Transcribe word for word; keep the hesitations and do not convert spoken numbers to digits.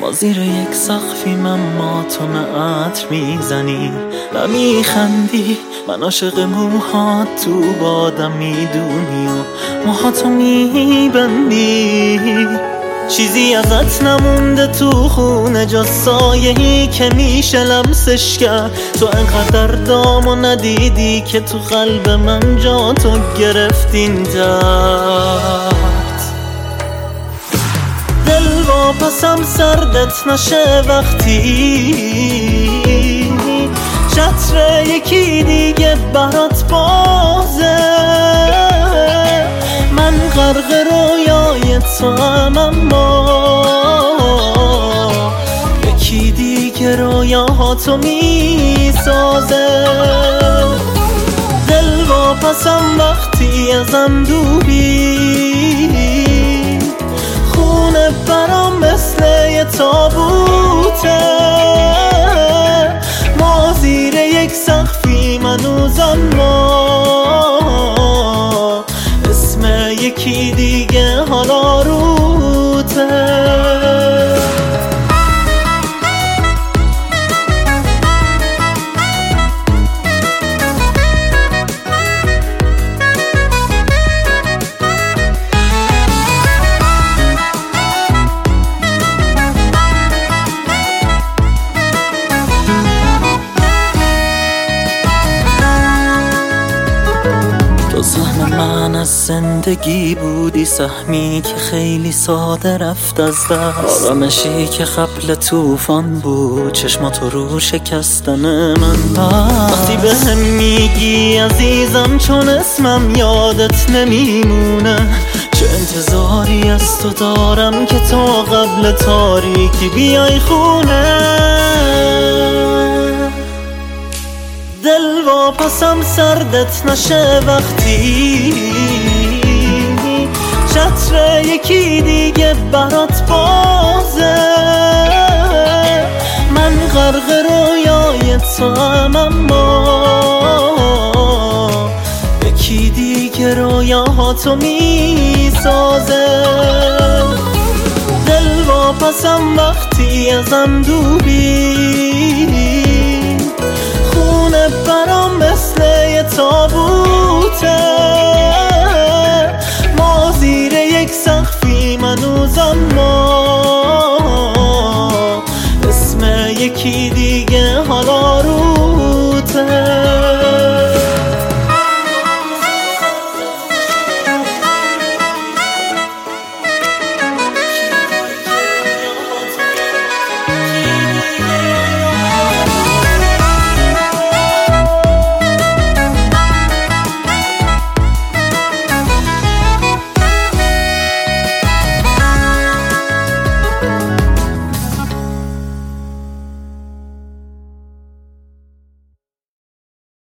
ما زیر یک سقفیم اما تو عطر میزنی و میخندی. من عاشق موهات تو بادم میدونی و موهاتو میبندی. چیزی ازت نمونده تو خونه جز سایه‌ای که میشه لمسش کرد. تو انقدر دامو ندیدی که تو قلب من جا تو گرفتین درد. دل واپسم سردت نشه وقتی چتر یکی دیگه برات بازه. من غرق رویای تو هم اما یکی دیگه رویاهاتو میسازه. دل واپسم وقتی ازم دوری خونه برام مثل یه تابوته. ما زیر یک سقفیم هنوزم ما اسم یکی دیگه حالا روته. تو سهم من از زندگی بودی، سهمی که خیلی ساده رفت از دست. آرامشی که قبل طوفان بود، چشماتو رو شکستن من بست. وقتی بهم میگی عزیزم چون اسمم یادت نمیمونه، چه انتظاری از تو دارم که تا قبل تاریکی بیای خونه. دل واپسم سردت نشه وقتی چتر یکی دیگه برات بازه. من غرق رویای تو هم اما یکی دیگه رویاهاتو میسازه. دل واپسم وقتی ازم دوری خونه برام مثل یه تابوته. ما زیر یک سقفیم هنوزم ما اسم یکی دیگه حالا